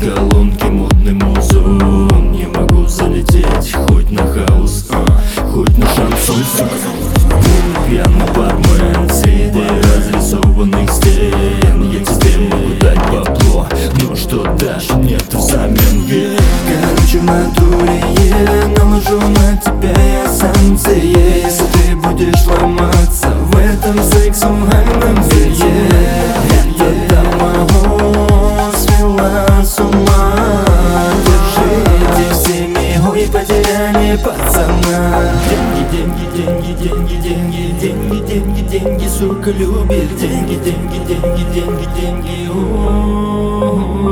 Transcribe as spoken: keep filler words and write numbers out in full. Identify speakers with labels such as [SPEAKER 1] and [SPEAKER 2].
[SPEAKER 1] колонки, модный музон. Не могу залететь хоть на хаус, а, хоть на шансон. Пьяный бармен среди разрисованных стен. Я тебе могу дать бабло, но что дашь мне ты взамен? Yeah. Короче, в натуре я наложу на тебя я санкции. Если ты будешь ломаться в этом сексуальном мире, эта дама свела с ума. Держите всеми, ой, потеряли пацана. Деньги, деньги, деньги, деньги, деньги, деньги, деньги, сука любит. Деньги, деньги, деньги, деньги, деньги, о-о-о.